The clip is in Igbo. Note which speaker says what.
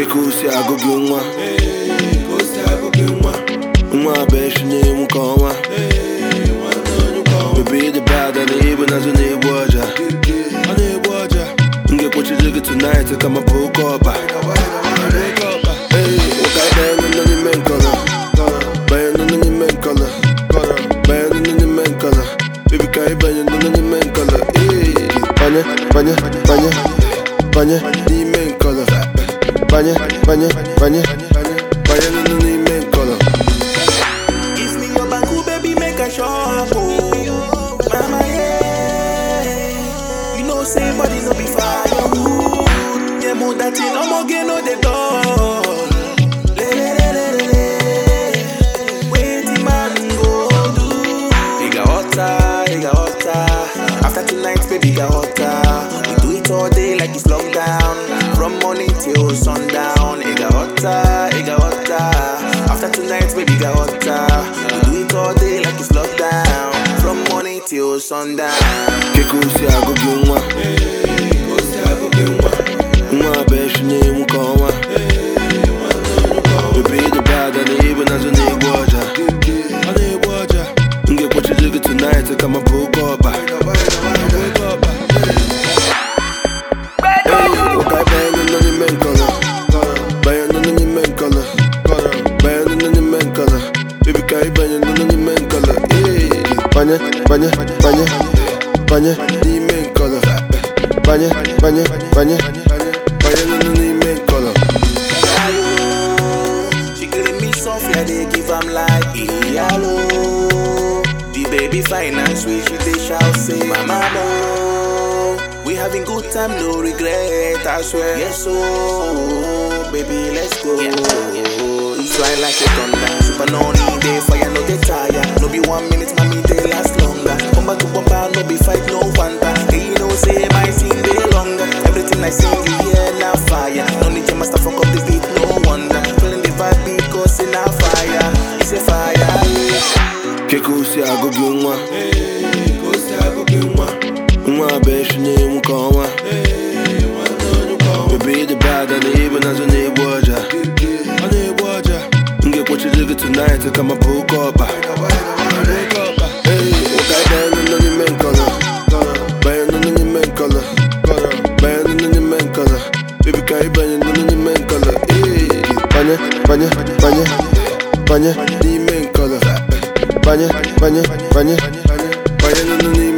Speaker 1: Kekusi agogumwa, Mwa beshini mukoma. Baby the bad and even as an ewaja. Get what you do tonight to come up hook up. Hey, what I bang on the men color. Bang on the men color. Bang on the men color. Baby kai bang on the men color. Hey, banya, the men color. Banya, on the men color.
Speaker 2: Give me your banku, baby, make a shop. Oh, mama, yeah. You know, say body no be firewood. Yeah, more that in, I'm gonna get no the door. Waiting, man, go do. He got hotter. After tonight, baby, got hotter. We do it all day like it's lockdown. From morning till sundown. He got hotter. After tonight, baby, got hotter. We do it all day like it's lockdown. From morning till sundown.
Speaker 1: Kekusi agogumwa, Mwa beshini mukoma. Baby the bad and even as an ewaja. Get what you do tonight to come up hook up. Hey, what I bang on the men color. Bang on the men color. Bang on the men color. Baby kai bang on the men color. Hey, banya, the men color. Banya, on the men color.
Speaker 2: She giving me soft, yeah, they give am like hello. The baby fine and sweet, she they shall say, Mama, no. We having good time, no regret, I swear. Yes, oh, baby, let's go. It's flying like a thunder. Super no need day, fire no they tire. No be 1 minute, mommy, they last longer. Bumper to bumper, no be fight, no wonder. Hey, you know, say my scene day longer. Everything I sing, you hear now fire. No need your master fuck up the beat, no wonder. Feeling the vibe because in our fire. It's a fire.
Speaker 1: Kekusi agogumwa, Mwa beshini mukoma. Baby the bad and even as an ewaja. Get what you do tonight to come up hook up. Hey, what I bang on the men color. Bang on the men color. Bang on the men color. Baby kai bang on the men color. Hey, banya, the men color. Banya, on the